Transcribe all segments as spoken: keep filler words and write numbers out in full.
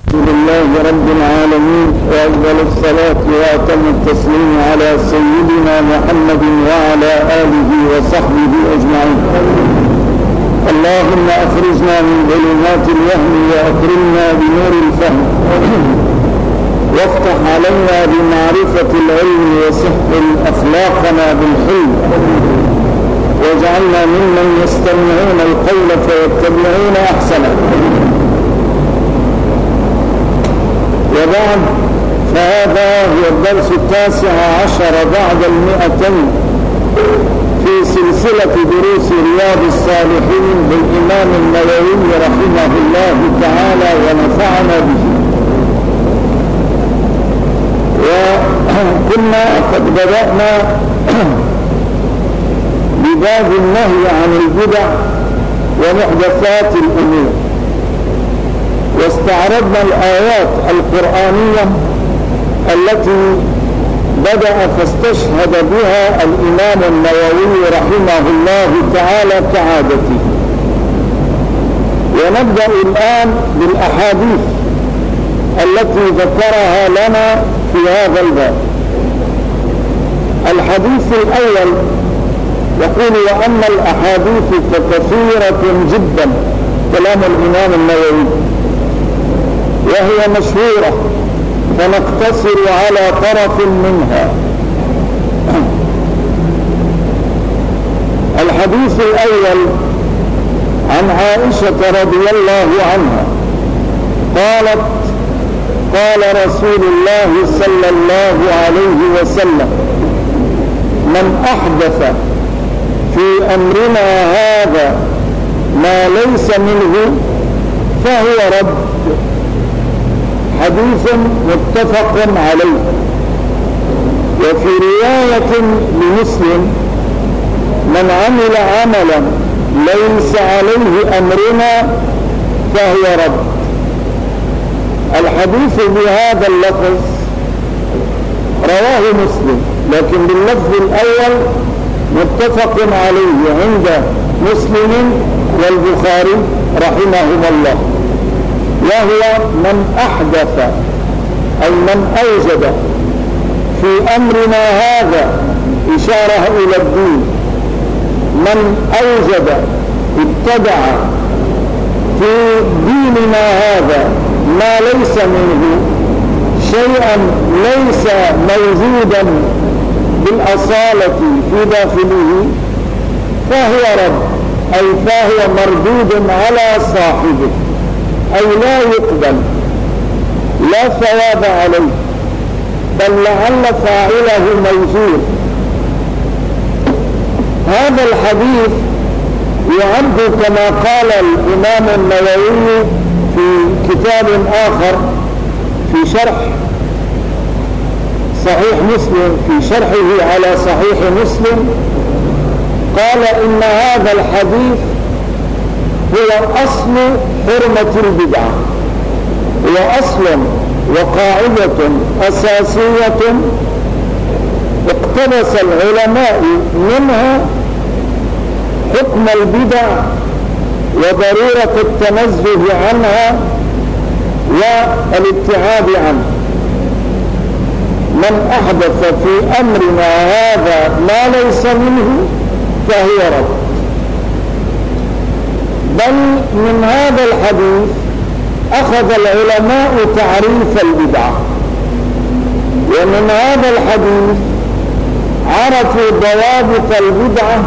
الحمد لله رب العالمين، وأفضل الصلاة وأتم التسليم على سيدنا محمد وعلى آله وصحبه أجمعين. اللهم أخرجنا من ظلمات الوهم وأكرمنا بنور الفهم، وافتح علينا بمعرفة العلم وسهل أخلاقنا بالحلم، واجعلنا ممن يستمعون القول فيتبعون أحسنه. وبعد، فهذا هو الدرس التاسع عشر بعد المئتين في سلسلة دروس رياض الصالحين للإمام النووي رحمه الله تعالى ونفعنا به. وكنا قد بدأنا بباب النهي عن البدع ومحدثات الأمور، واستعرضنا الآيات القرآنية التي بدأ فاستشهد بها الإمام النووي رحمه الله تعالى كعادته. ونبدأ الآن بالأحاديث التي ذكرها لنا في هذا الباب. الحديث الأول يقول: وأما الأحاديث فكثيرة جدا، كلام الإمام النووي، وهي مشهورة، فنقتصر على طرف منها. الحديث الأول عن عائشة رضي الله عنها قالت: قال رسول الله صلى الله عليه وسلم: من أحدث في أمرنا هذا ما ليس منه فهو رد. حديث متفق عليه. وفي رواية لمسلم: من عمل عملا ليس عليه أمرنا فهو رد. الحديث بهذا اللفظ رواه مسلم، لكن باللفظ الأول متفق عليه عند مسلم والبخاري رحمهما الله، وهو من أحدث، أي من أوجد في أمرنا هذا، إشارة إلى الدين. من أوجد ابتدع في ديننا هذا ما ليس منه، شيئا ليس موجودا بالأصالة في داخله، فهو رد، أي فهو مردود على صاحبه، أي لا يقبل، لا ثواب عليه، بل لعل فاعله موجود. هذا الحديث يعد كما قال الإمام النووي في كتاب آخر في شرح صحيح مسلم، في شرحه على صحيح مسلم، قال: إن هذا الحديث هو أصل حرمة البدعة، هو أصل وقاعدة أساسية اقتبس العلماء منها حكم البدع وضرورة التنزه عنها والابتعاد عنها. من أحدث في أمرنا هذا ما ليس منه فهو رد. بل من هذا الحديث أخذ العلماء تعريف البدعة، ومن هذا الحديث عرفوا ضوابط البدعة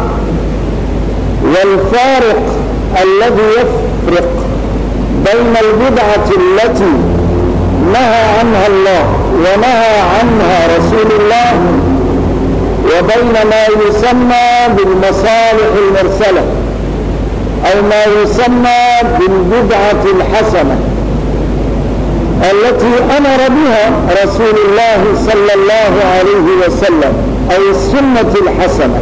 والفارق الذي يفرق بين البدعة التي نهى عنها الله ونهى عنها رسول الله، وبين ما يسمى بالمصالح المرسلة، أو ما يسمى بالبدعة الحسنة التي أمر بها رسول الله صلى الله عليه وسلم، أو السنة الحسنة.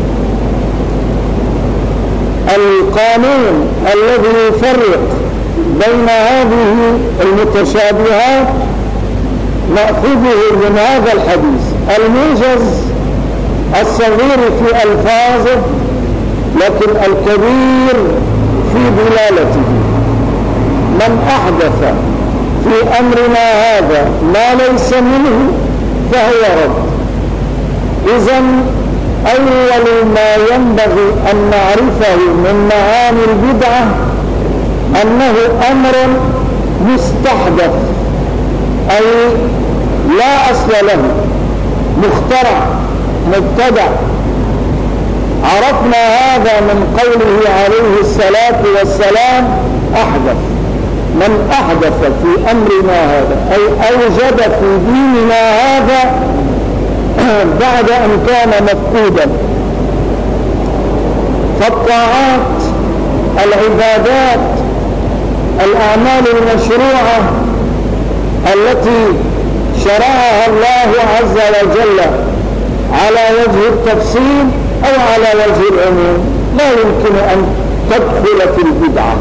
القانون الذي يفرق بين هذه المتشابهات نأخذه من هذا الحديث الموجز الصغير في ألفاظه، لكن الكبير في دلالته. من أحدث في أمرنا هذا ما ليس منه فهو رد. إذن أول ما ينبغي أن نعرفه من معاني البدعة أنه أمر مستحدث، أي لا أصل له، مخترع مبتدع. عرفنا هذا من قوله عليه الصلاة والسلام أحدث. من أحدث في أمرنا هذا أي أوجد في ديننا هذا بعد أن كان مفقودا. فالطاعات، العبادات، الأعمال المشروعة التي شرعها الله عز وجل على وجه التفصيل أو على وجه العموم لا يمكن أن تدخل في البدعة.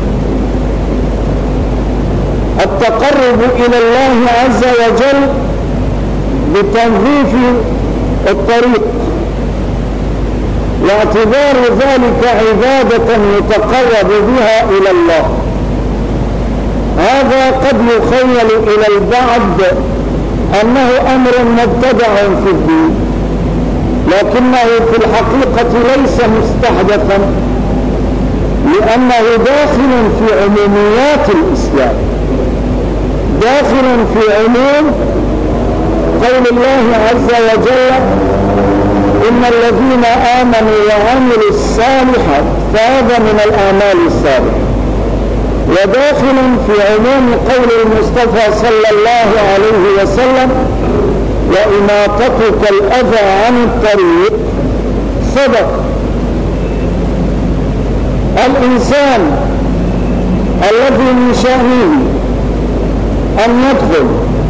التقرب إلى الله عز وجل بتنظيف الطريق واعتبار ذلك عبادة يتقرب بها إلى الله، هذا قد يخيل إلى البعض أنه أمر مبتدع في الدين، لكنه في الحقيقة ليس مستحدثا، لأنه داخل في عموميات الإسلام، داخل في عموم قول الله عز وجل إن الذين آمنوا وعملوا الصالحات فهذا من الأعمال الصالحة، وداخل في عموم قول المصطفى صلى الله عليه وسلم وإماطتك الأذى عن الطريق صدق. الإنسان الذي من شأنه أن يدخل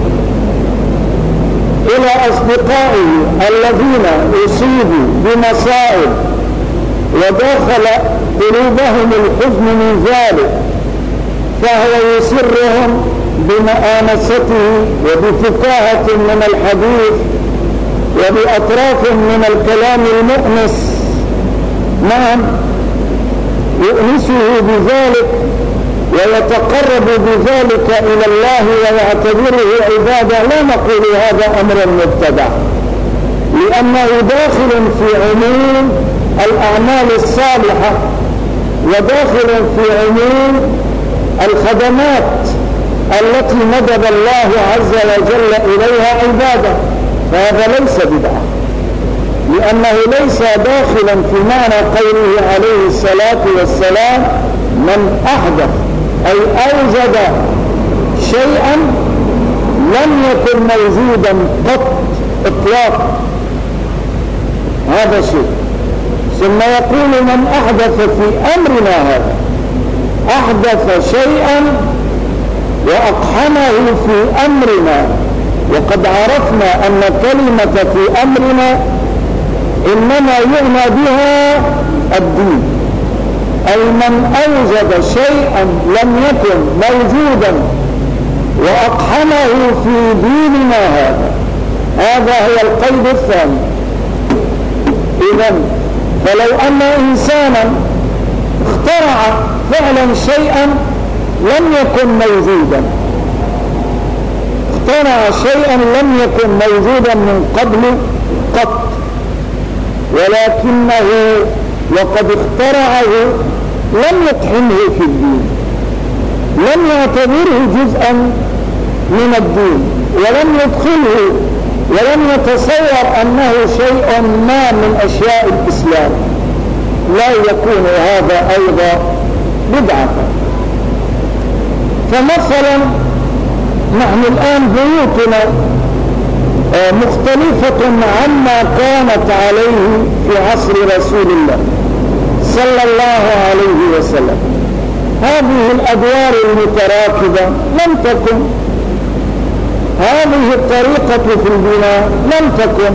إلى أصدقائه الذين أصيبوا بمصائب ودخل قلوبهم الحزن من ذلك، فهو يسرهم بمآنسته وبفكاهة من الحديث وبأطراف من الكلام المؤنس، نعم يؤنسه بذلك ويتقرب بذلك إلى الله ويعتبره عبادة. لا نقول هذا أمر مبتدع، لأنه داخل في عموم الأعمال الصالحة وداخل في عموم الخدمات التي ندب الله عز وجل إليها عبادة، فهذا ليس بدعة، لأنه ليس داخلا في معنى قوله عليه الصلاة والسلام من أحدث أي أوجد شيئا لم يكن موجودا قط إطلاقا، هذا شيء. ثم يقول من أحدث في أمرنا هذا، أحدث شيئا وأقحمه في أمرنا، وقد عرفنا أن كلمة في أمرنا إنما يعنى بها الدين، أي من أوجد شيئا لم يكن موجودا وأقحمه في ديننا هذا، هذا هو القيد الثاني. إذن فلو أن إنسانا اخترع فعلا شيئا لم يكن موجودا، اخترع شيئا لم يكن موجودا من قبل قط، ولكنه وقد اخترعه لم يقحمه في الدين، لم يعتبره جزءا من الدين، ولم يدخله ولم يتصور أنه شيء ما من أشياء الإسلام، لا يكون هذا أيضا بدعة. فمثلا نحن الآن بيوتنا مختلفة عما كانت عليه في عصر رسول الله صلى الله عليه وسلم. هذه الأدوار المتراكبة لم تكن، هذه الطريقة في البناء لم تكن،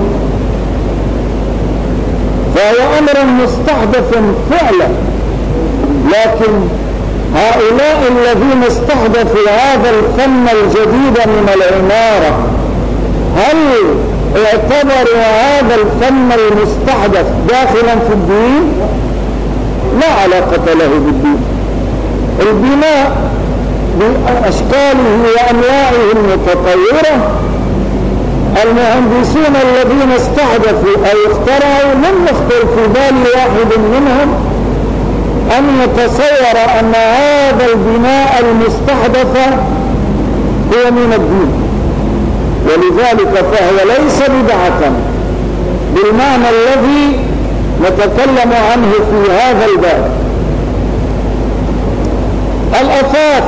فهو أمر مستحدث فعلا. لكن هؤلاء الذين استحدثوا هذا الفن الجديد من العمارة، هل اعتبروا هذا الفن المستحدث داخلا في الدين؟ لا علاقة له بالدين. البناء بأشكاله وأنواعه المتطورة. المهندسون الذين استحدثوا أو اخترعوا لم يخطر في بال واحد منهم أن يتصور أن هذا البناء المستحدث هو من الدين، ولذلك فهو ليس بدعة بالمعنى الذي نتكلم عنه في هذا الباب. الأثاث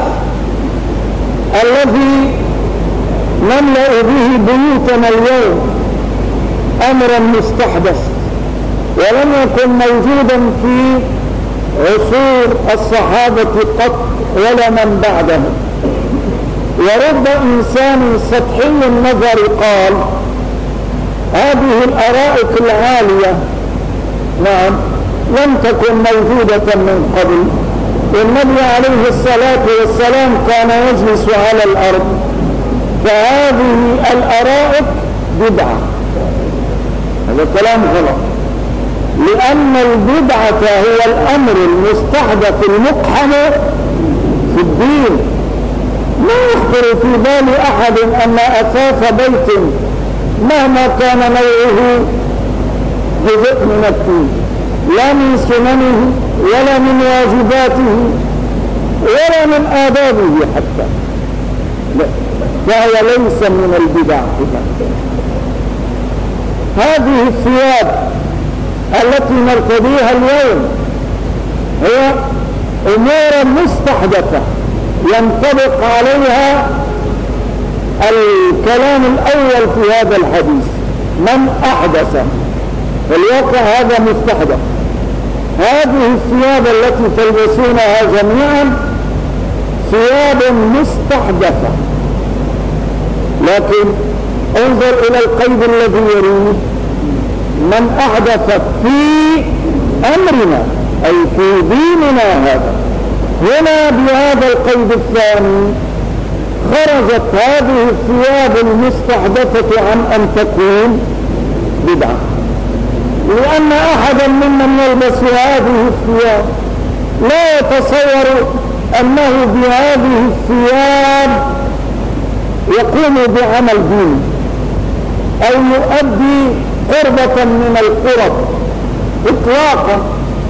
الذي نملأ به بيوتنا اليوم أمرا مستحدث ولم يكن موجودا في عصور الصحابة قط ولا من بعدهم. ورب إنسان سطحي النظر قال هذه الأرائك العالية نعم لم تكن موجودة من قبل، والنبي عليه الصلاة والسلام كان يجلس على الأرض، فهذه الأرائك بدعة. هذا كلام غلط، لأن البدعة هو الأمر المستحدث المقحم في الدين. لا يخطر في بال أحد أن أثاث بيت مهما كان نوعه جزء من الدين، لا من سننه ولا من واجباته ولا من آدابه حتى، لا، فهو ليس من البدع. هذه الثياب التي نرتديها اليوم هي أمور مستحدثة ينطبق عليها الكلام الأول في هذا الحديث، من أحدث، فالواقع هذا مستحدث. هذه الثياب التي تلبسونها جميعا ثياب مستحدثة، لكن انظر إلى القيد الذي يريد من أحدث في أمرنا أي في ديننا هذا. هنا بهذا القيد الثاني خرجت هذه الثياب المستحدثة عن أن تكون بدعة، لأن أحدا ممن يلبس هذه الثياب لا يتصور أنه بهذه الثياب يقوم بعمل ديني أو يؤدي قربة من القرب إطلاقا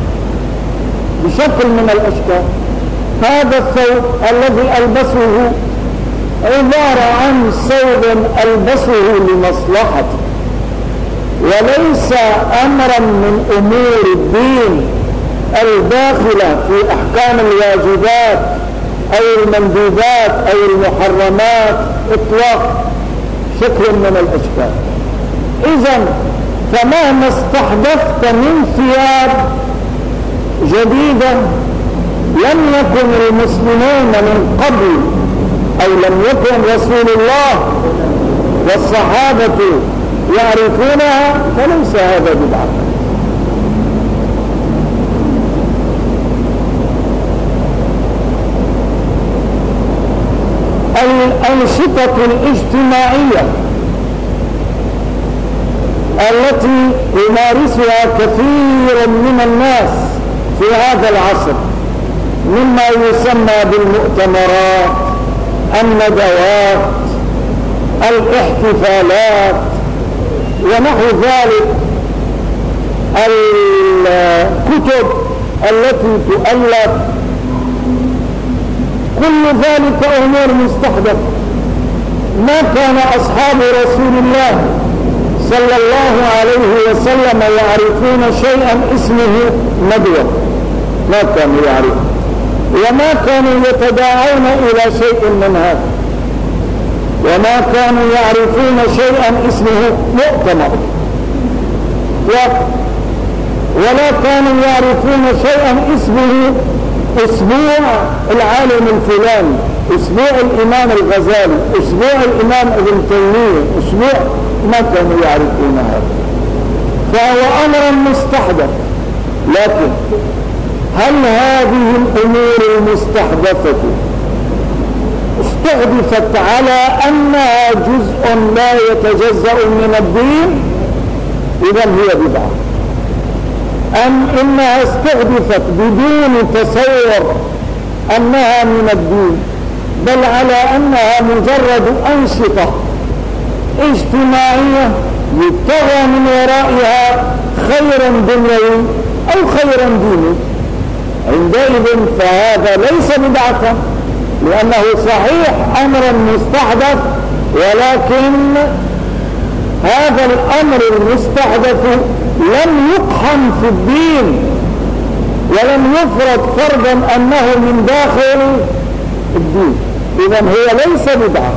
بشكل من الأشكال. هذا الثوب الذي ألبسه عبارة عن ثوب ألبسه لمصلحتي، وليس أمرا من أمور الدين الداخلة في أحكام الواجبات أو المندوبات أو المحرمات إطلاق شكل من الأشكال. إذن فمهما استحدثت من ثياب جديدة لم يكن المسلمون من قبل أو لم يكن رسول الله والصحابة يعرفونها، فليس هذا بدعة. الأنشطة الاجتماعية التي يمارسها كثير من الناس في هذا العصر مما يسمى بالمؤتمرات، الندوات، الاحتفالات ونحو ذلك، الكتب التي تؤلف، كل ذلك أمور مستحدثة. ما كان أصحاب رسول الله صلى الله عليه وسلم يعرفون شيئا اسمه ندوة، ما كانوا يعرفون، وما كانوا يتداعون إلى شيء من هذا، وما كانوا يعرفون شيئا اسمه مؤتمر، ولا كانوا يعرفون شيئا اسمه اسبوع العالم الفلاني، اسبوع الامام الغزالي، اسبوع الامام ابن تيمية، اسبوع، ما كانوا يعرفون هذا. فهو امر مستحدث. لكن هل هذه الامور المستحدثة استحدثت على انها جزء لا يتجزأ من الدين؟ اذا هي بدعة. أم إنها استحدثت بدون تصور أنها من الدين؟ بل على أنها مجرد أنشطة اجتماعية يبتغى من ورائها خيرا دنيوي أو خيرا ديني، عندئذ فهذا ليس بدعة، لأنه صحيح أمر مستحدث، ولكن هذا الأمر المستحدث لم يقحم في الدين ولم يفرض فرضا أنه من داخل الدين، إذن هو ليس بدعة.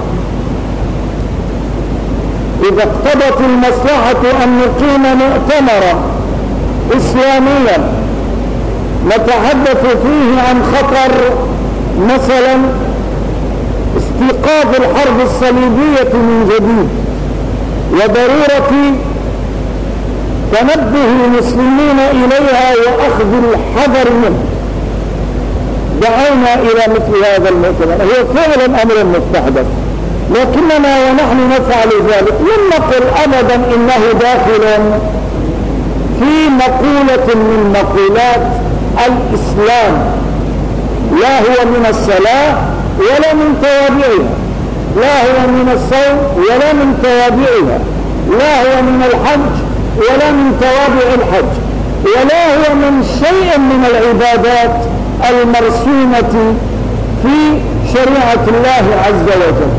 إذا اقتضت المصلحة أن نقيم مؤتمرا إسلاميا نتحدث فيه عن خطر مثلا استيقاظ الحرب الصليبية من جديد وضرورة تنبه المسلمين إليها وأخذ الحذر منه، دعونا إلى مثل هذا المؤتمر. هو فعلا أمر مستحدث، لكننا ونحن نفعل ذلك لم نقل أبدا إنه داخل في مقولة من مقولات الإسلام، لا هو من الصلاة ولا من توابعها، لا هو من الصوم ولا من توابعها، لا هو من الحج ولا من توابع الحج، ولا هو من شيء من العبادات المرسومة في شريعة الله عز وجل.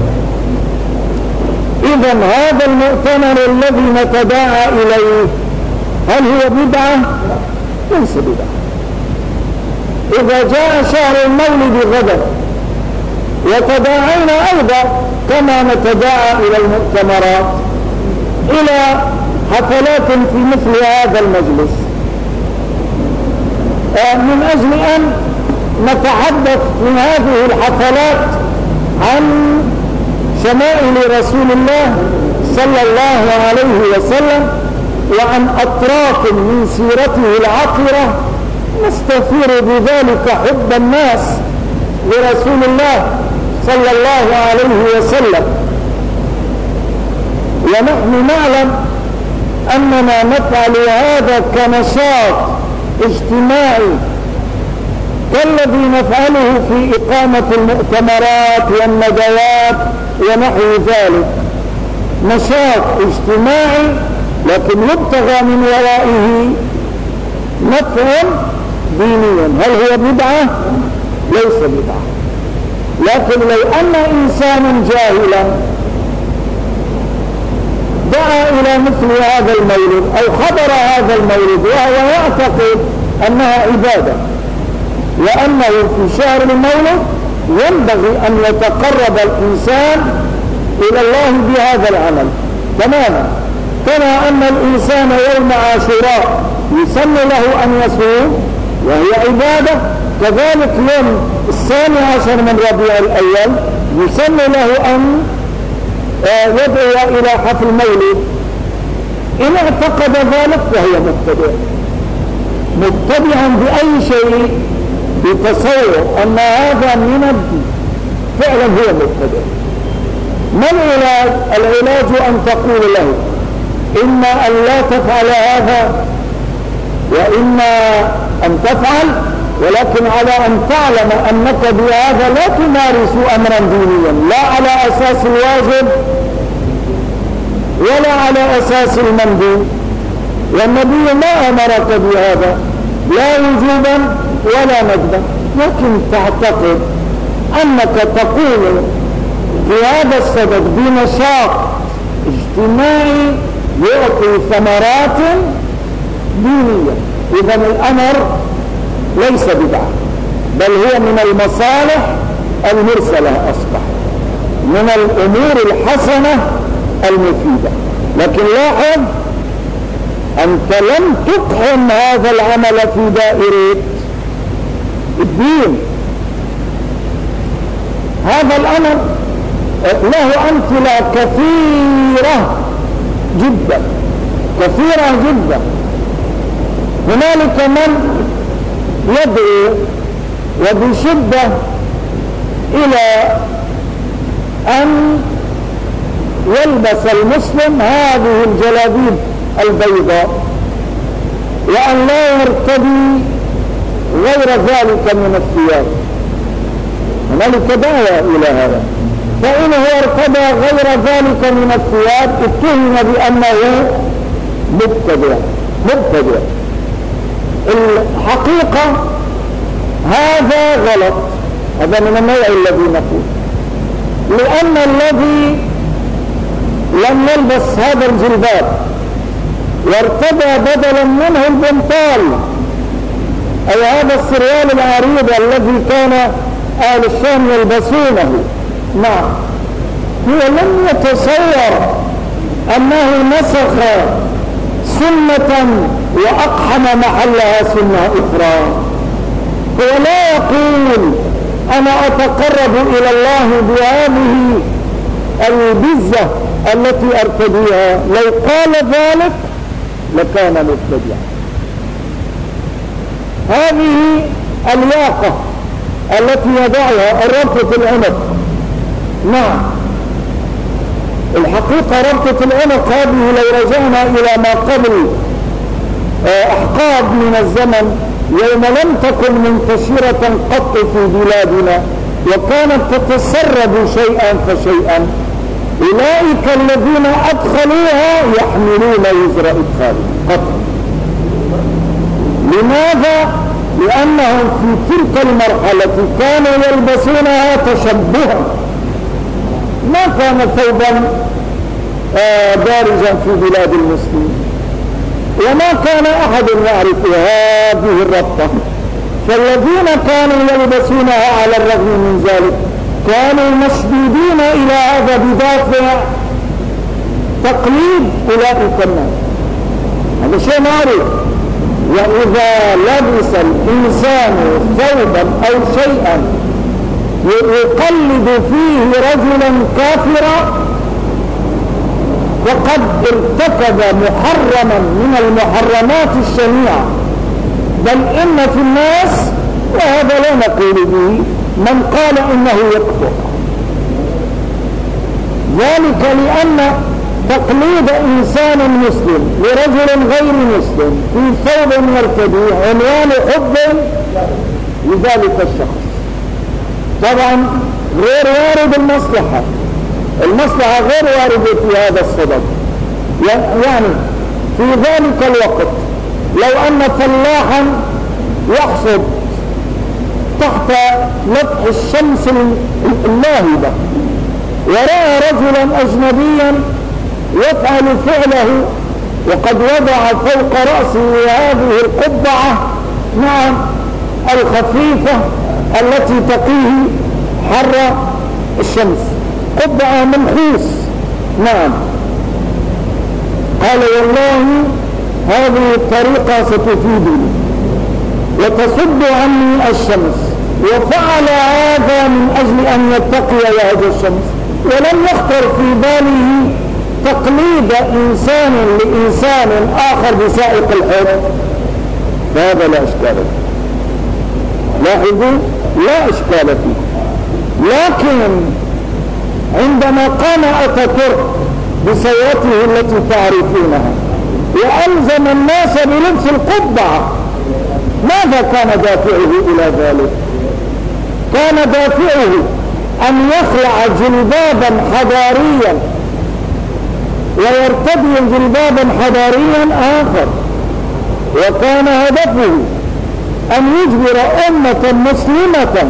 إذن هذا المؤتمر الذي نتداعى إليه هل هو بدعة؟ ليس بدعة. إذا جاء شهر المولد غدا وتداعينا أيضا كما نتداعى إلى المؤتمرات إلى حفلات في مثل هذا المجلس من أجل أن نتحدث في هذه الحفلات عن شمائل رسول الله صلى الله عليه وسلم وعن أطراف من سيرته العطرة نستثير بذلك حب الناس لرسول الله صلى الله عليه وسلم. ونحن نعلم أننا نفعل هذا كنشاط اجتماعي كالذي نفعله في إقامة المؤتمرات والندوات ونحو ذلك، نشاط اجتماعي لكن يبتغى من ورائه نفع دينيا. هل هو بدعة؟ ليس بدعة. لكن لو أن إنسانا جاهلا دعا إلى مثل هذا المولد أو حضر هذا المولد وهو يعتقد أنها عبادة وأنه في شهر المولد ينبغي أن يتقرب الإنسان إلى الله بهذا العمل تماما، كما أن الإنسان يوم عاشوراء يسن له أن يصوم وهي عبادة، كذلك يوم الثاني عشر من ربيع الأول يسن له أن يدعو إلى حفل المولد. إن اعتقد ذلك فهي مبتدع، مبتدعا بأي شيء يتصور أن هذا من الدين، فعلا هو مبتدع. ما العلاج؟ العلاج أن تقول له إما أن لا تفعل هذا وإما أن تفعل، ولكن على أن تعلم أنك بهذا لا تمارس أمرا دينيا لا على أساس الواجب ولا على أساس المندوب، والنبي ما أمرك بهذا لا وجوبا ولا ندبا، لكن تعتقد أنك تقوم في هذا السبب بنشاط اجتماعي يعطي ثمرات دينية. إذن الأمر ليس بدعة، بل هو من المصالح المرسلة، أصبح من الأمور الحسنة المفيدة. لكن لاحظ أنت لم تقحم هذا العمل في دائرة الدين. هذا الأمر له أمثلة كثيرة جدا كثيرة جدا. هنالك من يدعو وبشدة إلى أن يلبس المسلم هذه الجلابيب البيضاء وأن لا يرتدي غير ذلك من الثياب. الملك دعا إلى هذا. فإنه ارتدى غير ذلك من الثياب اتهم بأنه مبتدع مبتدع. الحقيقة هذا غلط، هذا من النوع الذي نقول، لأن الذي لم يلبس هذا الجلباب وارتدى بدلا منه البنطال أو هذا السروال العريض الذي كان أهل الشام يلبسونه، نعم، هو لم يتصور أنه نسخ سنة وأقحم محلها سنة أخرى. هو لا يقول أنا أتقرب إلى الله بهذه البزة التي أرتديها، لو قال ذلك لكان مبتدعا. هذه الياقة التي يضعها الربطة العنق، نعم، الحقيقة ربطة العنق هذه لو رجعنا إلى ما قبل أحقاب من الزمن يوم لم تكن منتشرة قط في بلادنا وكانت تتسرب شيئا فشيئا، أولئك الذين أدخلوها يحملون وزر إدخالها قط. لماذا؟ لأنهم في تلك المرحلة كانوا يلبسونها تشبها، ما كان ثوبا دارجا في بلاد المسلمين، وما كان أحد يعرف هذه الربطة. فالذين كانوا يلبسونها على الرغم من ذلك كانوا مشدودين إلى هذا بدافع تقليد أولئك الناس. هذا شيء معروف. وإذا لبس الإنسان ثوبا أو شيئا يقلد فيه رجلا كافرا فقد ارتكب محرما من المحرمات الشنيعة، بل إن في الناس، وهذا لا نقول به، من قال إنه يكفر. ذلك لأن تقليد إنسان مسلم لرجل غير مسلم في ثوب يرتديه عنوان حب لذلك الشخص، طبعا غير وارد المصلحة، المصلحة غير واردة في هذا الصدد. يعني في ذلك الوقت لو أن فلاحا يحصد تحت لطح الشمس اللاهبة ورأى رجلا أجنبيا يفعل فعله وقد وضع فوق رأسه هذه القبعة، نعم، الخفيفة التي تقيه حر الشمس، قبعة منحوس، نعم، قال والله هذه الطريقة ستفيدني وتصد عني الشمس، وفعل هذا من أجل أن يتقي وجه الشمس، ولم يخطر في باله تقليد إنسان لإنسان آخر بسائق الحب، فهذا لا إشكال فيه. لاحظوا، لا إشكال فيه. لكن عندما قام أتاتورك بسيرته التي تعرفونها وألزم الناس بلبس القبعة، ماذا كان دافعه إلى ذلك؟ كان دافعه أن يخلع جلبابا حضاريا ويرتدي جلبابا حضاريا آخر، وكان هدفه أن يجبر أمة مسلمة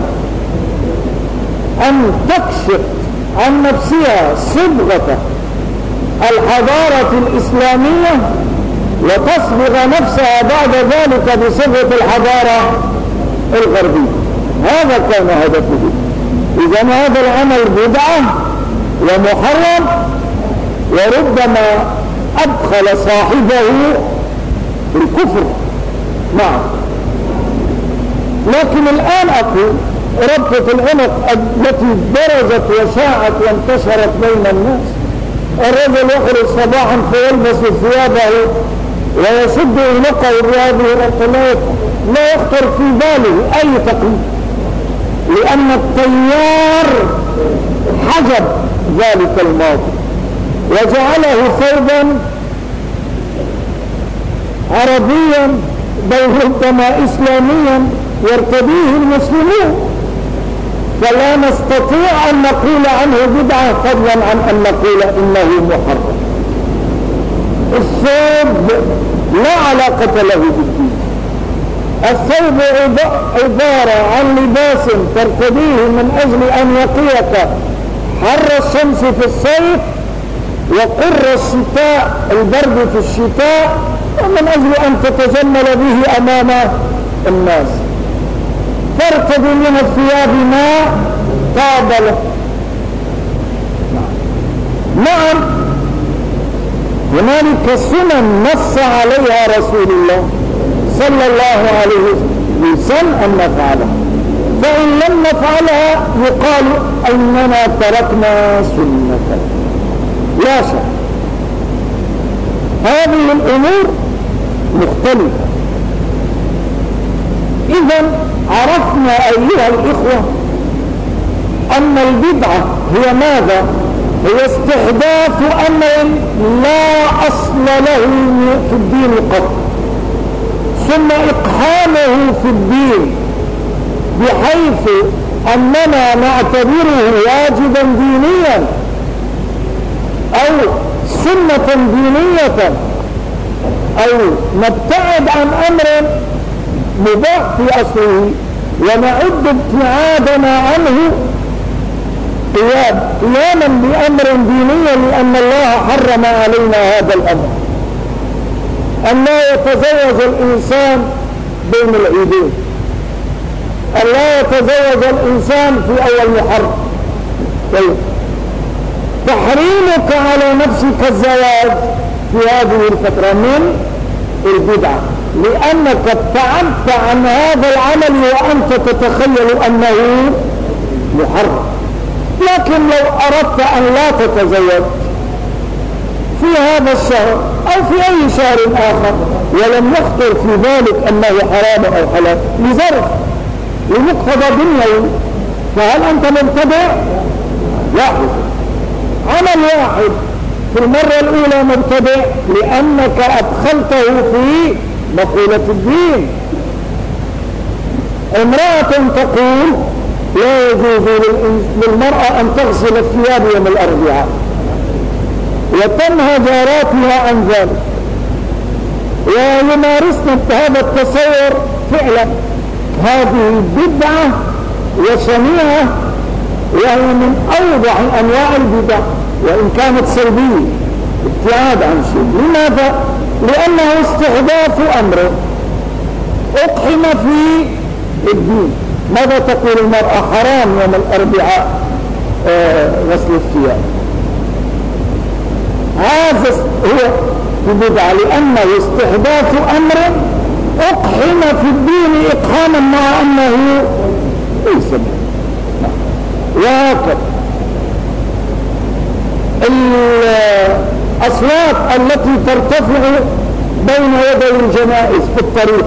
أن تكشف عن نفسها صبغة الحضارة الإسلامية وتصبغ نفسها بعد ذلك بصبغة الحضارة الغربية. هذا كان هدفه. إذن هذا العمل بدعة ومحرم، وربما أدخل صاحبه في الكفر، نعم. لكن الآن أقول ربطة العنق التي برزت وشاعت وانتشرت بين الناس، الرجل يخرج صباحا فيلبس ثيابه ويشد عنقه بهذه الربطة، لا يخطر في باله أي تقليد، لأن التيار حجب ذلك الماضي وجعله ثوبا عربيا بل ربما إسلاميا يرتديه المسلمون. فلا نستطيع أن نقول عنه بدعة فضلا عن أن نقول إنه محرم. الثوب لا علاقة له بالدين. الثوب عبارة عن لباس ترتديه من أجل أن يقيك حر الشمس في الصيف وقر الشتاء البرد في الشتاء، ومن أجل أن تتجمل به أمام الناس. ترتدي من الثياب ما طاب له. نعم هنالك سنن نص عليها رسول الله صلى الله عليه وسلم يسن أن نفعلها، فإن لم نفعلها يقال أننا تركنا سنة. لا شك هذه الأمور مختلفة. إذن عرفنا أيها الإخوة أن البدعة هي ماذا؟ هي استحداث أمر لا أصل له في الدين قط، ثم إقحامه في الدين بحيث أننا نعتبره واجبا دينيا أو سنة دينية، أو نبتعد عن أمر مباح في أصله ونعد ابتعادنا عنه قيام قياما بأمر ديني، لأن الله حرم علينا هذا الأمر، أن لا يتزوج الإنسان بين العيدين، أن لا يتزوج الإنسان في أول محرم. طيب تحريمك على نفسك الزواج في هذه الفترة من البدعة، لأنك ابتعدت عن هذا العمل وأنت تتخيل أنه محرم. لكن لو أردت أن لا تتزوج في هذا الشهر أو في أي شهر آخر ولم يخطر في ذلك أنه حرام أو حلال لظرف لمقتضى دنيوي، فهل أنت مبتدع؟ واحد عمل واحد في المرة الأولى مبتدع لأنك أدخلته في مقولة الدين. امرأة تقول لا يجوز للمرأة أن تغسل الثياب يوم الأربعاء وتنهى جاراتها عن ذلك، ويمارسن هذا التصور فعلا. هذه بدعة وشنيعة، وهي من أوضح أنواع البدع وإن كانت سلبية، ابتعاد عن شيء. لماذا؟ لأنه استحداث أمر أقحم في الدين. ماذا تقول المرأة؟ حرام يوم الأربعاء آه غسل الثياب. هذا هو بدعة لأنه استحداث أمر أقحم في الدين إقحاما مع أنه ليس به. وهكذا الأصوات التي ترتفع بين يدي الجنائز في الطريق،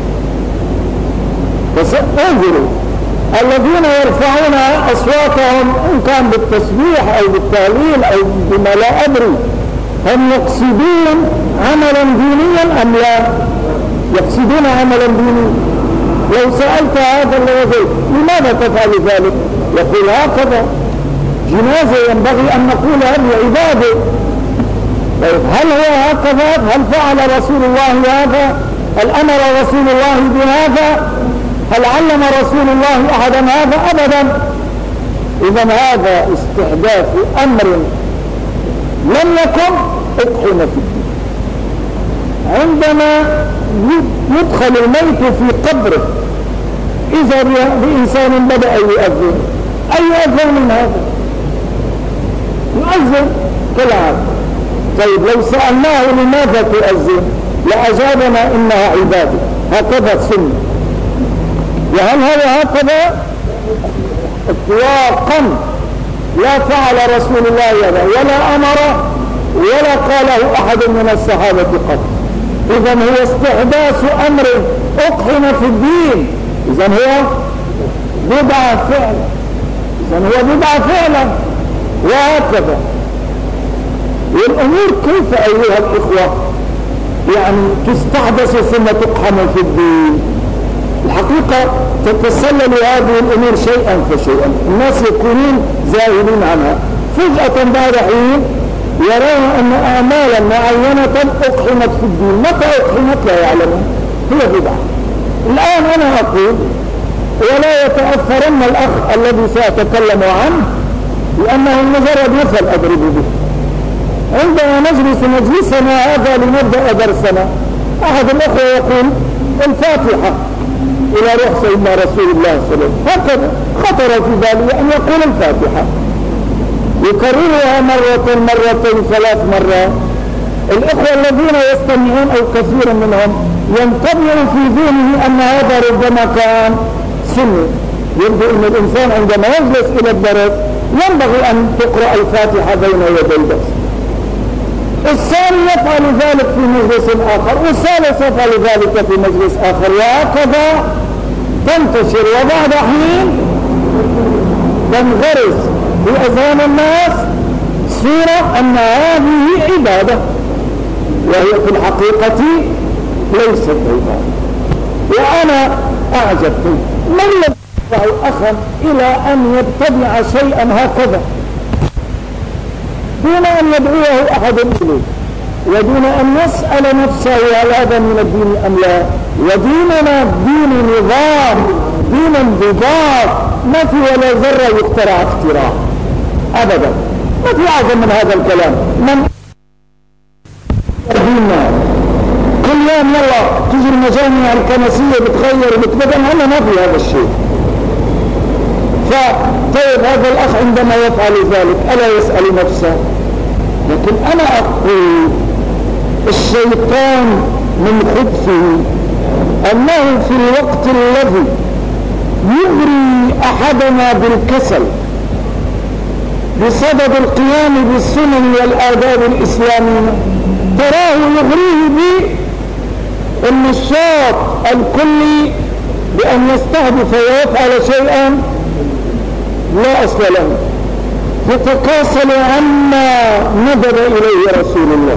انظروا الذين يرفعون أصواتهم إن كان بالتسبيح أو بالتهليل أو بما لا أدري، هم يقصدون عملا دينيا أم لا؟ يقصدون عملا دينيا. لو سألت هذا الرجل لماذا تفعل ذلك؟ يقول هكذا جنازة ينبغي أن نقول هذه عبادة. طيب هل هو هكذا؟ هل فعل رسول الله هذا؟ هل أمر رسول الله بهذا؟ هل علم رسول الله أحدا هذا؟ أبدا. إذا هذا استحداث أمر لم يكن اقحم في الدين. عندما يدخل الميت في قبره إذا بإنسان بدأ يؤذن، أي أذن من هذا؟ يؤذن كالعادة. طيب لو سألناه لماذا تؤذن لأجابنا إنها عبادة، هكذا سنة. وهل هذا هكذا؟ اطلاقا لا فعل رسول الله هذا ولا أمر ولا قاله أحد من الصحابة قط. إذن هو استحداث أمر أقحم في الدين، إذن هو بدعة فعلا، إذن هو بدعة فعلا. وهكذا والأمور كيف أيها الإخوة يعني تستحدث ثم تقحم في الدين؟ الحقيقة تتسلل هذه الأمور شيئا فشيئا، الناس يكونون زاهدين عنها، فجأة بعد حين يرون أن أعمالا معينة أقحمت في الدين. متى أقحمت لا يعلمون، هي بدعة. الآن أنا أقول ولا يتأثرن الأخ الذي سأتكلم عنه لأنه مجرد مثل أضرب به. عندما نجلس مجلسنا هذا لنبدأ درسنا، أحد الأخوة يقول الفاتحة إلى روح سيدنا رسول الله صلى الله عليه وسلم، هكذا خطر في بالي أن يقول الفاتحة، يكررها مرة مرتين ثلاث مرات. الإخوة الذين يستمعون أو كثير منهم ينطبع في ذهنه أن هذا ربما كان سنة. يبدو أن الإنسان عندما يجلس إلى الدرس ينبغي أن تقرأ الفاتحة بين يدي الدرس. الثاني يفعل ذلك في مجلس آخر، والثالث يفعل ذلك في مجلس آخر، وهكذا تنتشر، وبعد حين تنغرس في أذهان الناس صورة أن هذه عبادة، وهي في الحقيقة ليست عبادة. وأنا أعجبت من يدفع أخا إلى أن يتبع شيئا هكذا دون أن يدعوه أحد إليه، ودون أن يسأل نفسه هل هذا من الدين أم لا. وديننا دين نظام، دين انضباط، ما في ولا ذرة يخترع اختراع أبدا، ما في أعظم من هذا الكلام. من ديننا كل يوم يلا تجي المجامع الكنسية بتغير وبتبدل، هنا ما في هذا الشيء. فطيب هذا الأخ عندما يفعل ذلك ألا يسأل نفسه؟ لكن أنا أقول الشيطان من خبثه أنه في الوقت الذي يغري أحدنا بالكسل بسبب القيام بالسنن والآداب الإسلامية، تراه يغريه بالنشاط الكلي بأن يستهدف ويفعل شيئا لا أصل له، يتكاسل عما ندب إليه رسول الله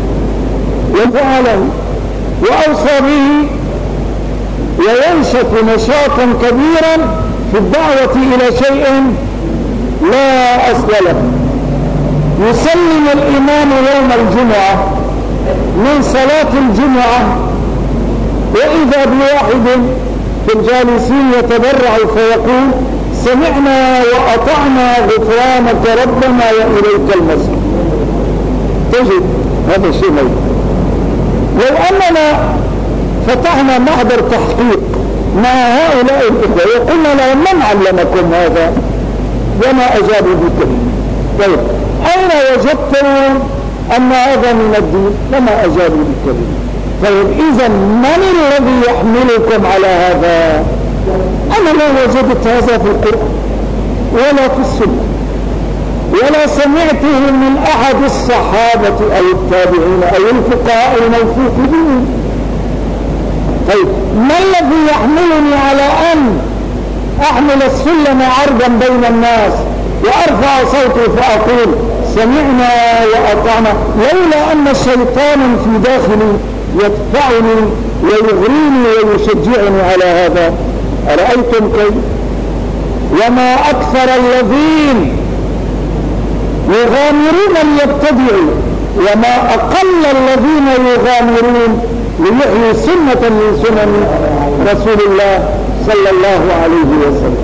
وفعله وأوصى به، وينشط نشاطا كبيرا في الدعوة إلى شيء لا أصل له. يسلم الإمام يوم الجمعة من صلاة الجمعة، وإذا بواحد في الجالسين يتبرع فيقول سمعنا وأطعنا غفرانك ربنا وإليك المصير. تجد هذا الشيء موجود. لو أننا فتحنا محضر تحقيق مع هؤلاء الإخوة وقلنا لهم من علمكم هذا وما أجابوا بكلمة، طيب أين وجدتم أن هذا من الدين؟ لما أجابوا بكلمة. طيب إذا من الذي يحملكم على هذا؟ أنا لا وجدت هذا في القرآن ولا في السنة ولا سمعته من أحد الصحابة أو التابعين أو الفقهاء الموثوقين. طيب ما الذي يحملني على أن أحمل السلم عرضا بين الناس وأرفع صوتي فأقول سمعنا وأطعنا، لولا أن الشيطان في داخلي يدفعني ويغريني ويشجعني على هذا؟ أرأيتم كيف؟ وما أكثر الذين يغامرون ليبتدعوا، وما أقل الذين يغامرون ليحيوا سنة من سنن رسول الله صلى الله عليه وسلم.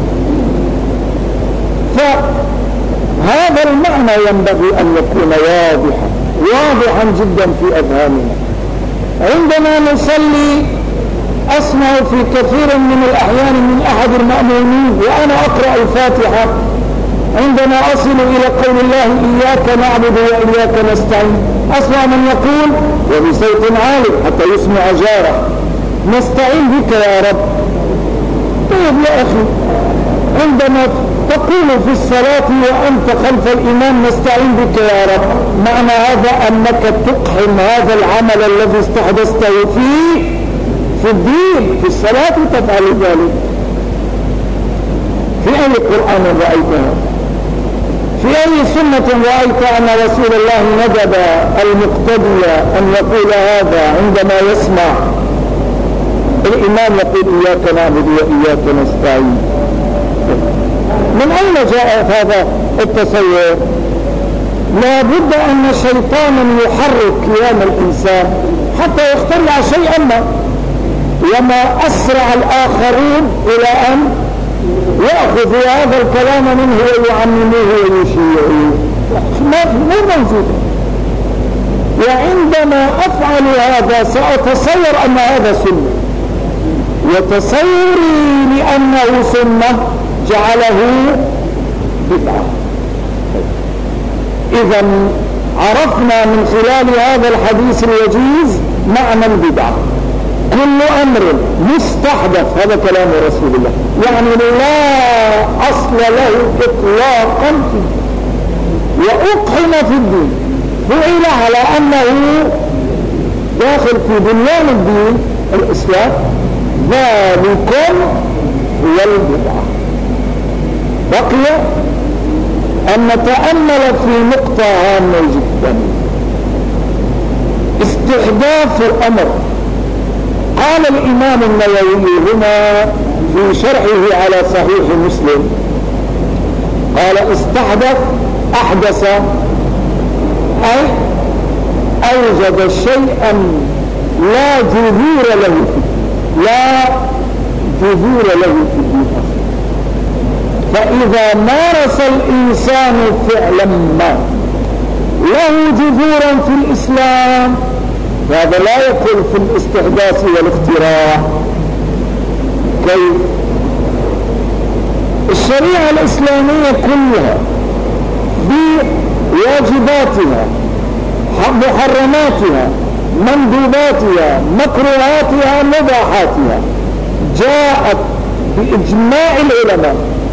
فهذا المعنى ينبغي أن يكون واضحا واضحا جدا في أذهاننا. عندما نصلي أسمع في كثير من الأحيان من أحد المأمومين وأنا أقرأ الفاتحة عندما أصل إلى قول الله إياك نعبد وإياك نستعين، أسمع من يقول وبصوت عالي حتى يسمع جاره نستعين بك يا رب. طيب يا أخي، عندما تقول في الصلاة وأنت خلف الإمام نستعين بك يا رب، معنى هذا أنك تقحم هذا العمل الذي استحدثته فيه في الدين، في الصلاة تفعل ذلك. في أي قرآن رأيتها؟ في أي سنة رأيت أن رسول الله ندب المقتدي أن يقول هذا عندما يسمع الإمام يقول إياك نعبد وإياك نستعين. من أين جاء هذا التصور؟ لا بد أن شيطانا يحرك كيان الإنسان حتى يخترع شيئا ما، وما أسرع الآخرين إلى أن يأخذوا هذا الكلام منه ويعمموه ويشيعوه. ما مو موجود. وعندما أفعل هذا سأتصور أن هذا سنة، وتصوري لأنه سنة جعله بدعة. إذا عرفنا من خلال هذا الحديث الوجيز معنى البدعة. كل أمر مستحدث، هذا كلام رسول الله، يعني لا أصل له إطلاقا فيه وأقحم في الدين، فعل على أنه داخل في بنيان الدين الإسلام، ذلكم هو البدعة. بقي أن نتأمل في نقطة هامة جدا، استحداث الأمر. قال الإمام النووي هنا في شرحه على صحيح مسلم، قال استحدث أحدث أي أوجد شيئا لا جذور له فيه، لا جذور له في الدين أصلا. فإذا مارس الإنسان فعلا ما له جذورا في الإسلام، هذا لا يدخل في الاستحداث والاختراع. كيف؟ الشريعة الإسلامية كلها بواجباتها، محرماتها، مندوباتها، مكروهاتها، مباحاتها، جاءت بإجماع العلماء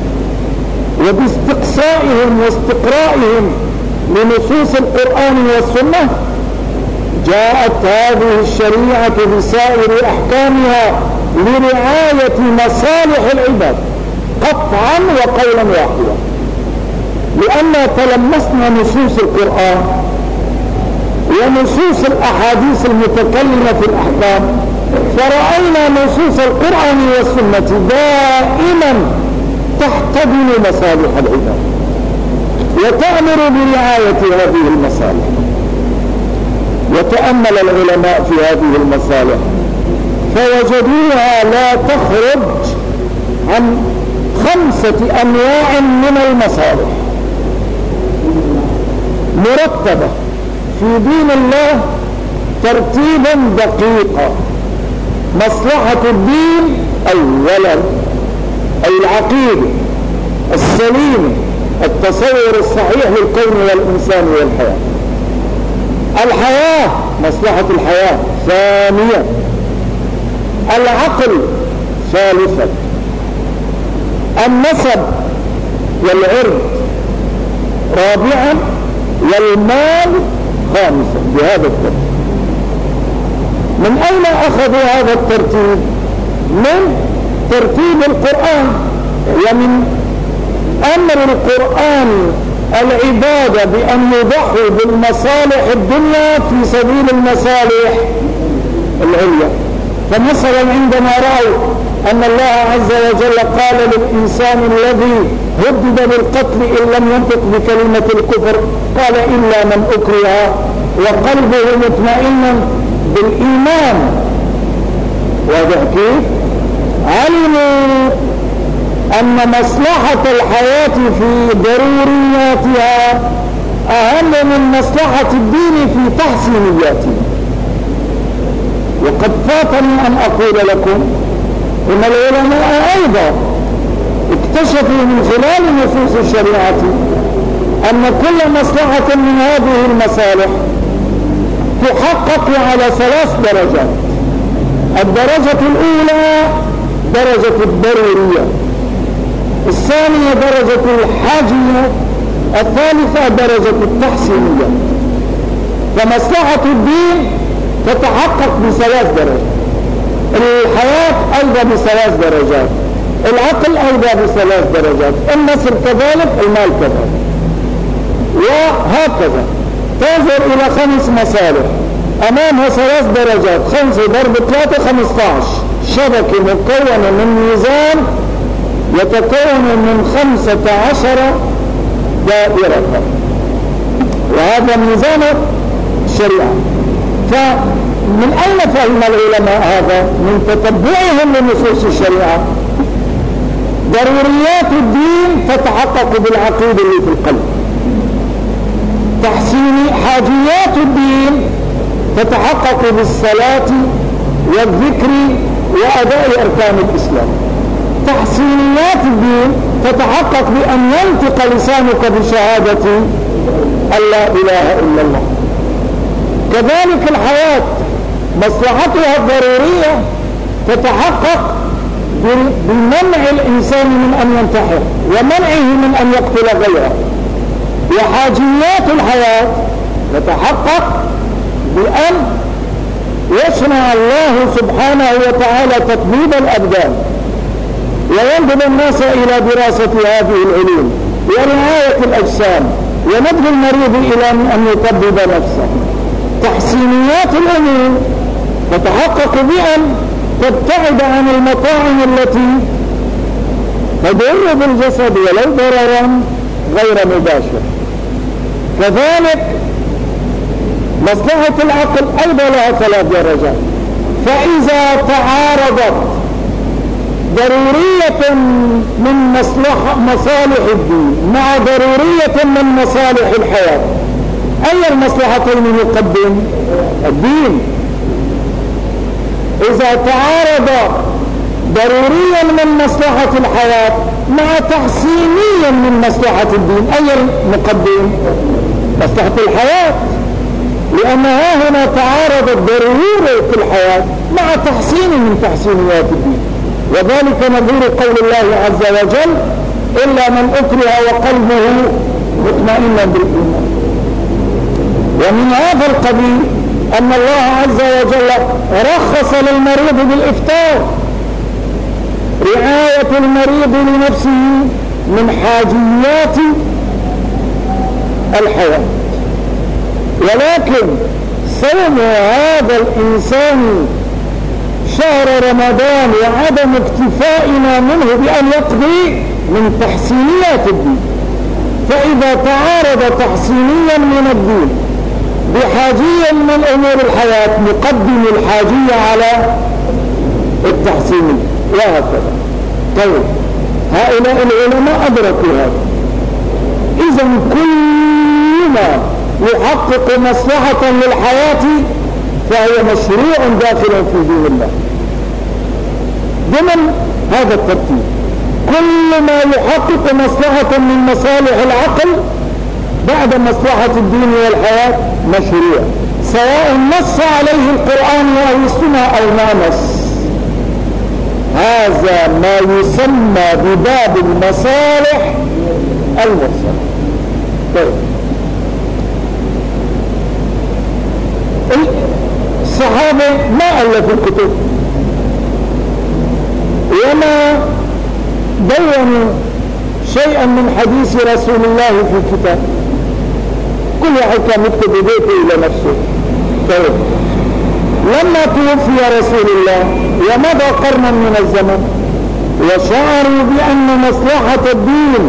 وباستقصائهم واستقرائهم لنصوص القرآن والسنة. جاءت هذه الشريعة بسائر أحكامها لرعاية مصالح العباد قطعا وقولا واحدا، لأننا تلمسنا نصوص القرآن ونصوص الأحاديث المتكلمة في الأحكام، فرأينا نصوص القرآن والسنة دائما تحتضن مصالح العباد وتأمر برعاية هذه المصالح. وتأمل العلماء في هذه المصالح فوجدوها لا تخرج عن خمسة أنواع من المصالح مرتبة في دين الله ترتيبا دقيقا. مصلحة الدين أولا أي العقيدة السليمة، التصور الصحيح للكون والإنسان والحياة. الحياة، مصلحة الحياة ثانيا. العقل ثالثا. النسب والعرض رابعا. والمال خامسا. بهذا الترتيب. من أين أخذوا هذا الترتيب؟ من ترتيب القرآن، ومن أمر القرآن العبادة بأن يضحوا بالمصالح الدنيا في سبيل المصالح العليا. فمثلا عندما رأوا أن الله عز وجل قال للإنسان الذي هدد بالقتل إن لم ينطق بكلمة الكفر قال إلا من أكره وقلبه مطمئن بالإيمان، واضح كيف؟ علموا أن مصلحة الحياة في ضرورياتها أهم من مصلحة الدين في تحسينياته. وقد فاتني أن أقول لكم إن العلماء أيضا اكتشفوا من خلال نصوص الشريعة أن كل مصلحة من هذه المصالح تحقق على ثلاث درجات. الدرجة الأولى درجة الضرورية، الثانية درجة الحاجية، الثالثة درجة التحسينية. فمصلحة الدين تتحقق بثلاث درجات، الحياة أيضا بثلاث درجات، العقل أيضا بثلاث درجات، النسل كذلك، المال كذلك، وهكذا تنظر إلى خمس مصالح أمامها ثلاث درجات، خمسة ضرب ثلاثة خمسة عشر الشبكة مكونة من ميزان يتكون من خمسة عشر دائرة، وهذا ميزان الشريعة. فمن أين فهم العلماء هذا؟ من تتبعهم لنصوص الشريعة. ضروريات الدين تتحقق بالعقيدة اللي في القلب، تحسين حاجيات الدين تتحقق بالصلاة والذكر وأداء أركان الإسلام. تحسينيات الدين تتحقق بأن ينطق لسانك بشهادة أن لا إله إلا الله. كذلك الحياة مصلحتها الضرورية تتحقق بمنع الإنسان من أن ينتحر ومنعه من أن يقتل غيره. وحاجيات الحياة تتحقق بأن يشرع الله سبحانه وتعالى تطبيب الأبدان وينبذ الناس إلى دراسة هذه العلوم ورعاية الأجسام وندب المريض إلى أن يطبب نفسه. تحسينيات الأمور تتحقق بأن تبتعد عن المطاعم التي تضر بالجسد ولو ضررا غير مباشر. كذلك مصلحة العقل أيضا لها ثلاث درجات. فإذا تعارضت ضرورية من مصلحة مصالح الدين مع ضرورية من مصالح الحياة، أي المصلحتين يقدم؟ الدين. إذا تعارض ضروريا من مصلحة الحياة مع تحسينيا من مصلحة الدين، أي المقدم؟ مصلحة الحياة، لأنها هنا تعارضت ضرورة الحياة مع تحسين من تحسينيات الدين. وذلك نظير قول الله عز وجل: إلا من أكره وقلبه مطمئن بالإيمان. ومن هذا القبيل أن الله عز وجل رخص للمريض بالإفطار، رعاية المريض لنفسه من حاجيات الحياة. ولكن صوم هذا الإنسان شهر رمضان وعدم اكتفائنا منه بأن يقضي من تحسينيات الدين. فإذا تعارض تحسينيا من الدين بحاجيا من أمور الحياة نقدم الحاجية على التحسين وهكذا. طيب، هؤلاء العلماء أدركوا هذا. إذن كل ما يحقق مصلحة للحياة فهو مشروع داخل في دين الله ضمن هذا الترتيب. كل ما يحقق مصلحة من مصالح العقل بعد مصلحة الدين والحياة مشروع، سواء نص عليه القرآن أو السنة أو ما نص. هذا ما يسمى بباب المصالح المرسلة. طيب، الصحابة ما ألفوا الكتب وما دونوا شيئا من حديث رسول الله في الكتاب، كل واحد كان يكتب بيته إلى نفسه. طيب، لما توفي رسول الله ومضى قرنا من الزمن وشعروا بأن مصلحة الدين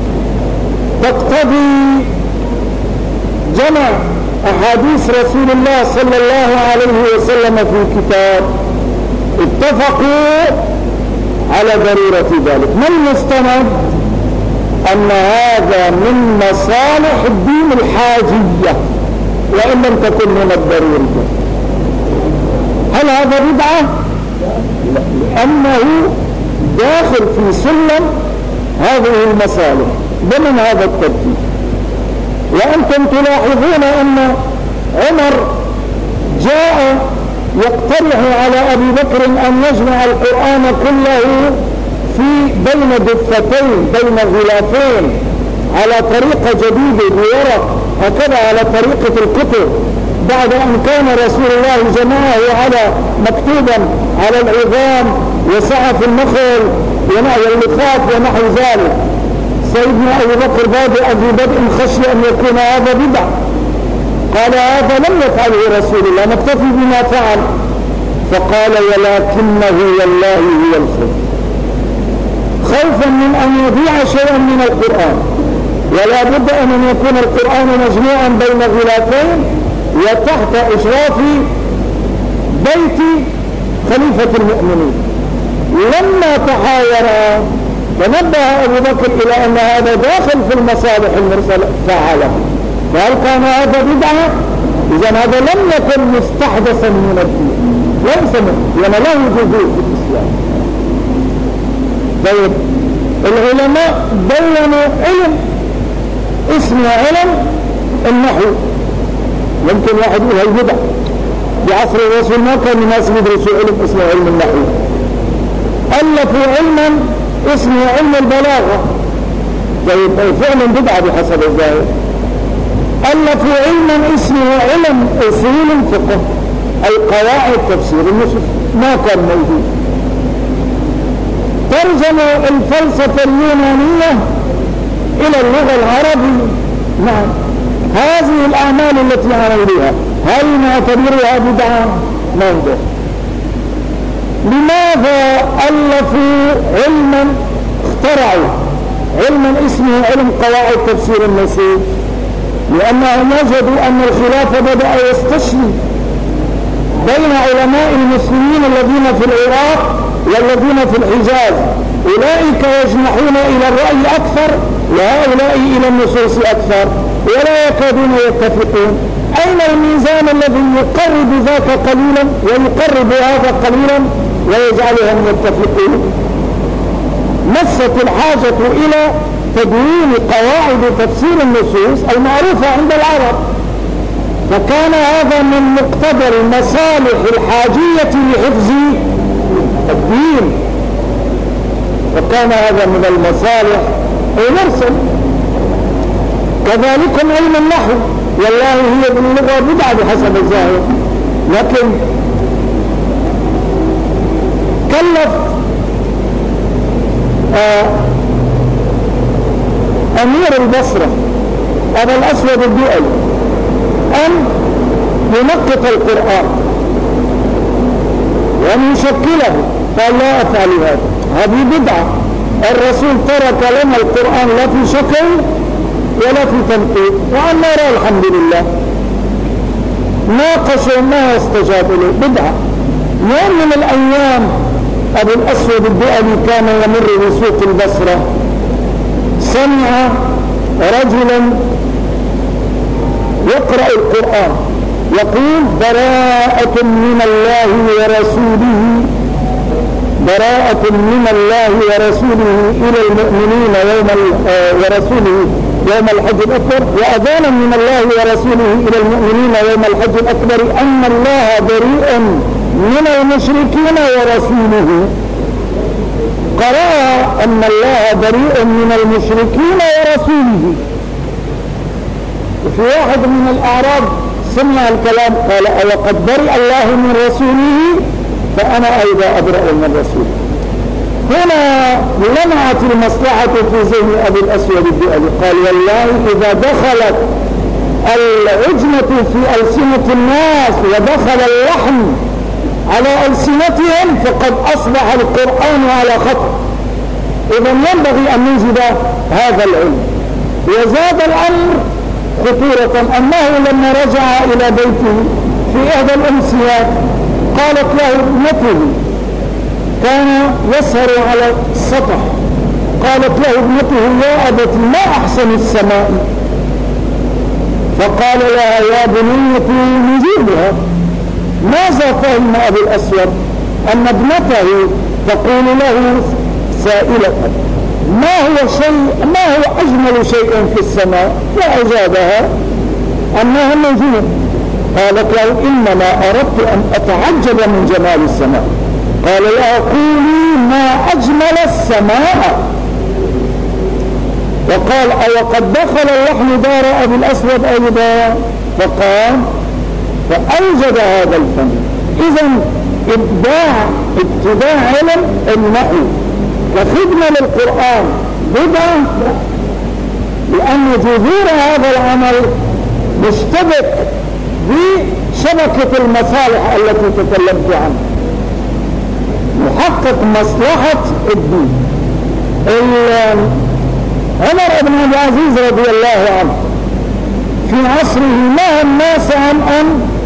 تقتضي جمع أحاديث رسول الله صلى الله عليه وسلم في الكتاب، اتفقوا على ضرورة ذلك. ما المستند؟ أن هذا من مصالح الدين الحاجية وإن لم تكن من الضرورية. هل هذا بدعة؟ لأنه داخل في سلم هذه المصالح ضمن هذا الترتيب. وأنتم تلاحظون أن عمر جاء يقترح على أبي بكر أن يجمع القرآن كله في بين دفتين بين غلافين على طريقة جديدة بورق، هكذا على طريقة الكتب، بعد أن كان رسول الله جمعه على مكتوبا على العظام وسعف النخل واللخاف ونحو ذلك. سيدنا أبو بكر بادئ ببدء خشي أن يكون هذا بدعة، قال هذا لم يفعله رسول الله، نكتفي بما فعل. فقال ولكنه والله هو الخوف، خوفا من أن يضيع شيئا من القرآن، ولا بد أن يكون القرآن مجموعا بين غلافين وتحت إشراف بيت خليفة المؤمنين. لما تحاور تنبه أبو بكر إلى أن هذا داخل في المصالح المرسلة فعله، فهل كان هذا بدعة؟ إذن هذا لم يكن مستحدثا من الدين، ليس منه، لأن له جذور في الإسلام. طيب العلماء بيّنوا علم اسمه علم النحو، يمكن واحد يقول البدع، بعصر الرسول ما كان الناس يدرسوا علم اسمه علم النحو، ألفوا علما اسمه علم البلاغة، طيب فعلا بدعة بحسب الظاهر. ألفوا علما اسمه علم أصول الفقه أي قواعد تفسير النصوص، ما كان موجود. ترجموا الفلسفة اليونانية إلى اللغة العربية. نعم، هذه الأعمال التي عملوها هل نعتبرها بدعة؟ ما نقول. لماذا ألفوا علما، اخترعوا علما اسمه علم قواعد تفسير النصوص؟ لأنهم وجدوا أن الخلاف بدأ يستشري بين علماء المسلمين الذين في العراق والذين في الحجاز، أولئك يجنحون إلى الرأي أكثر وهؤلاء إلى النصوص أكثر ولا يكادون يتفقون. أين الميزان الذي يقرب ذاك قليلا ويقرب هذا قليلا ويجعلهم يتفقون؟ مست الحاجة إلى تدوين قواعد تفسير النصوص المعروفة عند العرب، فكان هذا من مقتضى المصالح الحاجية لحفظ الدين، وكان هذا من المصالح المرسل. كذلك علم النحو، والله هي باللغة بدعة بحسب الظاهر، لكن كلف آه أمير البصرة أبا الأسود الدؤلي أن ينقط القرآن وأن يشكله، قال لا أفعل هذا، هذه بدعة. الرسول ترك لنا القرآن لا في شكل ولا في تنقيط، وعن نرى الحمد لله. ناقشوا ما استجاب له، بدعة. يوم من الأيام أبو الأسود الدؤلي كان يمر بسوق البصرة، سمع رجلا يقرأ القرآن يقول براءة من الله ورسوله، براءة من الله ورسوله إلى المؤمنين يوم ورسوله يوم الحج الأكبر، وأذانا من الله ورسوله إلى المؤمنين يوم الحج الأكبر أن الله بريء من المشركين ورسوله. قرأ أن الله بريء من المشركين ورسوله. وفي واحد من الأعراب سمع الكلام قال وقد برئ الله من رسوله فأنا أيضا أبرأ من رسوله. هنا لمعت المصلحة في ذهن أبي الأسود الدؤلي، قال والله إذا دخلت العجمة في ألسنة الناس ودخل اللحن على ألسنتهم فقد أصبح القرآن على خطر، إذن ينبغي أن نجد هذا العلم. وزاد الأمر خطورة أنه لما رجع إلى بيته في إحدى الأمسيات قالت له ابنته، كان يسهر على السطح، قالت له ابنته يا أبت ما أحسن السماء، فقال لها يا بنيتي نجيبها. ماذا فهم أبي الأسود؟ أن ابنته تقول له سائلة ما هو شيء ما هو أجمل شيء في السماء، فأجابها أنها النجوم. قالت له إنما أردت أن أتعجب من جمال السماء. قال لها قولي ما أجمل السماء. وقال أوقد دخل اللحن دار أبي الأسود أيضا، فقال فأوجد هذا الفن. إذن إبداع ابتداع علم النحو كخدمة للقرآن بدعة، لأن جذور هذا العمل مشتبك بشبكة المصالح التي تكلمت عنها. محقق مصلحة الدين. عمر بن عبد العزيز رضي الله عنه في عصره نهى الناس عن أن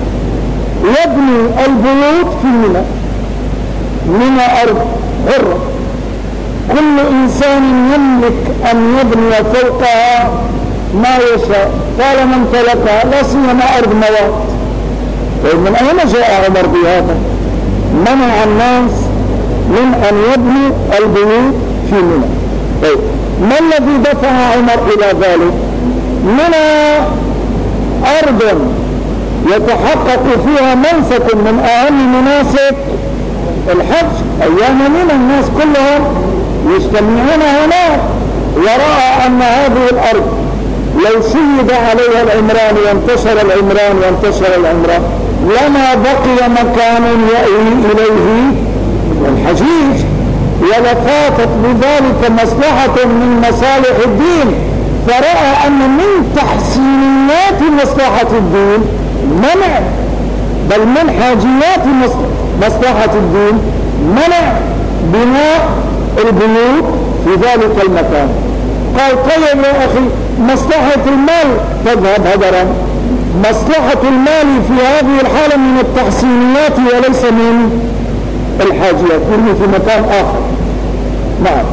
يبني البيوت في منى. منى أرض حرة، كل إنسان يملك أن يبني فوقها ما يشاء طالما امتلكها، لا سيما أرض موات. طيب من أين جاء عمر بهذا؟ منع الناس من أن يبنوا البيوت في منى. طيب ما الذي دفع عمر إلى ذلك؟ منى أرض يتحقق فيها منسك من أهم مناسك الحج. أيام منى الناس كلهم يجتمعون هناك، ورأى أن هذه الأرض لو شيد عليها العمران وانتشر العمران وانتشر العمران لما بقي مكان يأوي إليه الحجيج، ولفاتت بذلك مصلحة من مصالح الدين. فرأى أن من تحسينيات مصلحة الدين منع، بل من حاجيات مصلحة الدين منع بناء البيوت في ذلك المكان. قال طيب يا أخي مصلحة المال تذهب هدرا، مصلحة المال في هذه الحالة من التحسينيات وليس من الحاجيات، يرمي في مكان آخر. نعم.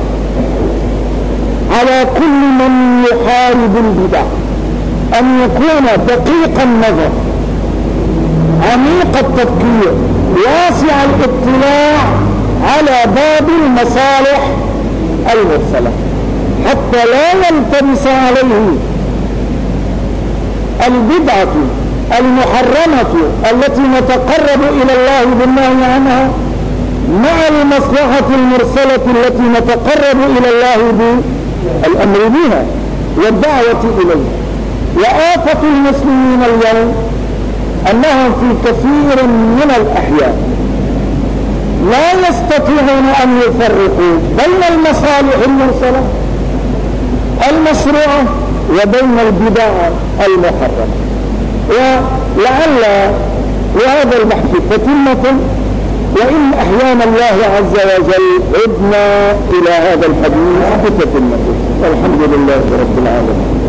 على كل من يحارب البدع أن يكون دقيق النظر، عميق التفكير، واسع الاطلاع على باب المصالح المرسلة، حتى لا يلتبس عليه البدعة المحرمة التي نتقرب إلى الله بالنهي عنها مع المصلحة المرسلة التي نتقرب إلى الله بالأمر بها والدعوة إليها. وآفة المسلمين اليوم أنهم في كثير من الأحيان لا يستطيعون أن يفرقوا بين المصالح المرسلة المشروعة وبين البدع المحرمة. ولعل وهذا البحث تتمة، وإن أحيانا الله عز وجل عدنا إلى هذا الحديث بتتمته. والحمد لله رب العالمين.